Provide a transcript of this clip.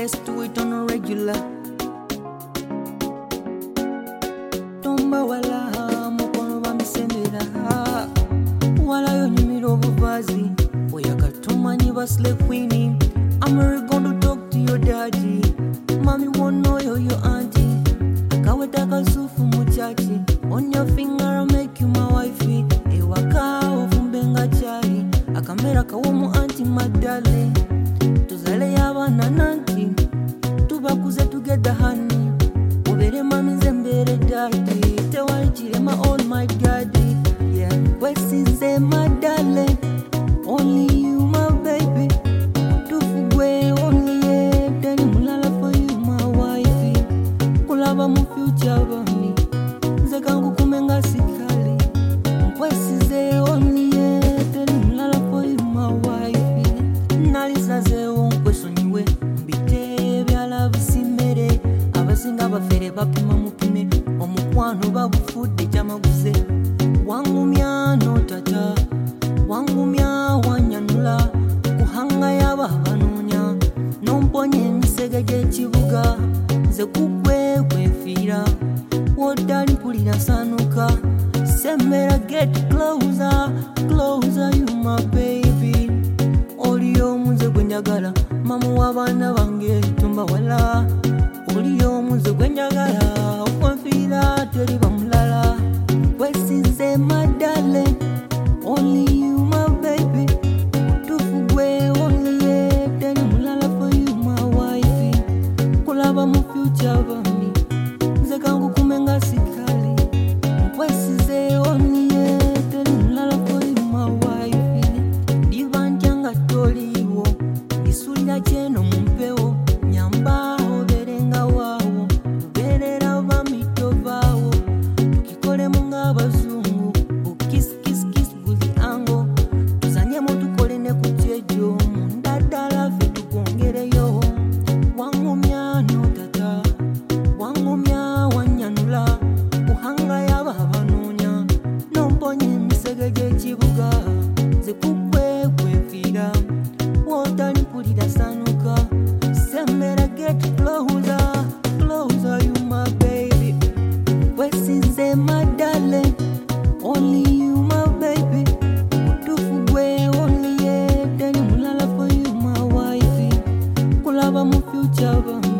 yes to it on a regular. Tomba wala mukono bamisembera wala yo nyimiro obuvazi oyakatumanyi basle queenie. I'm really gonna talk to your daddy. Mommy won't know you're your auntie. Akaweta kasufu muchachi. On your finger I'll make you my wifey. Ewaka ovumbenga chai. Akamera kawomu auntie my darling. Tuzale yabana nanti. Tubakuze together honey. Ubere mami zembere daddy. Tewaichire my all my daddy. Yeah, wesize my darling. Only you my baby. Mu future bami zekangu kumenga sikali nkwesize onye teri mulala for you my wife nalisaze onkwesonyiwe mbite byala bisimere abasinga bafere bapima mupime omukwano babufudde jamaguze wangumya no tata wangumya wanyanula kuhanga yaba abanunya nomponye emisege gy'ekibuga ze kugwe kwefira wodali mpulira sanuka semera get closer closer you my baby oliyo muze gwenjagala mamu w'abaana bange tumba wala oliyo muze gwenjagala okwefira teri bamulala wesize my darling only you my baby tufugwe only teri mulala for you my wife kulaba mu future bami zekangu kumenga sikali nkwesize onye teri mulala for you my wife divanjanga toliwo isulira cheno mumpewo nyamba oberenga wawo berera bamito bawo tukikole munga bazungu ukis kiss kiss buli ango tuzanye mutukole ne kuchejo mundadala fetu kongereyo wangumya no tata wangumya wanyanula kuhanga yaba abanunya nomponye emisege gy'ekibuga zekukwe kwefira wotali mpulira sanuka semera get closer closer you my baby wesize my darling only you my baby tufugwe only teri mulala for you my wife kulaba mu future bami